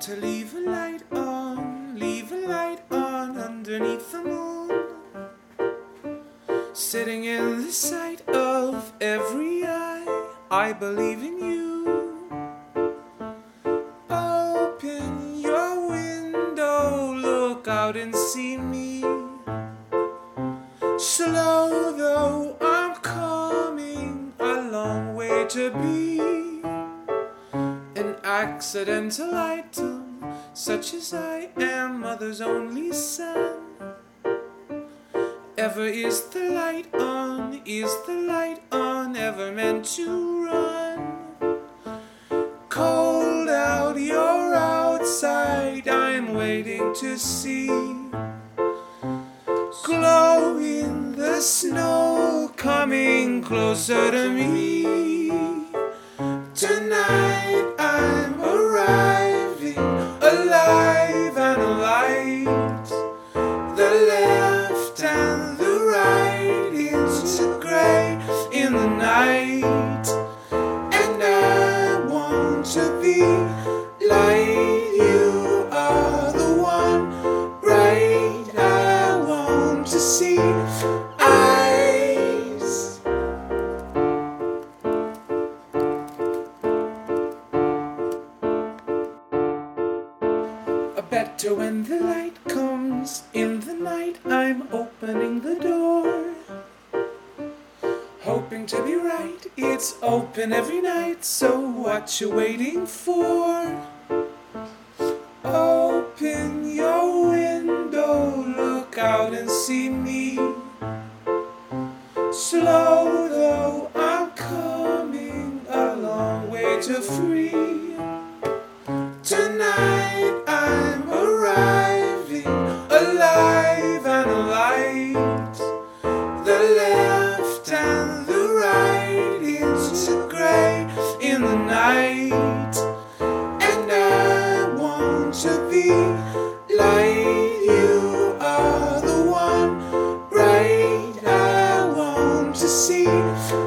to leave a light on underneath the moon, sitting in the sight of every eye. I believe in you. Open your window, look out and see me. Slow though I'm coming, a long way to be. An accidental item, such as I am, mother's only son. Ever is the light on, ever meant to run? Cold out, you're outside, I'm waiting to see. Glow in the snow, coming closer to me. Tonight I'm arriving, alive and light. The left and the right integrate in the night. And I want to be light. You are the one bright I want to see. Eyes. Better when the light comes in the night. I'm opening the door, hoping to be right. It's open every night, so what you waiting for? Open your window, look out and see me. Slow though I'm coming, a long way to free. Tonight I'm arriving, alive and light. The left and the right integrate in the night. And I want to be light. You are the one bright I want to see.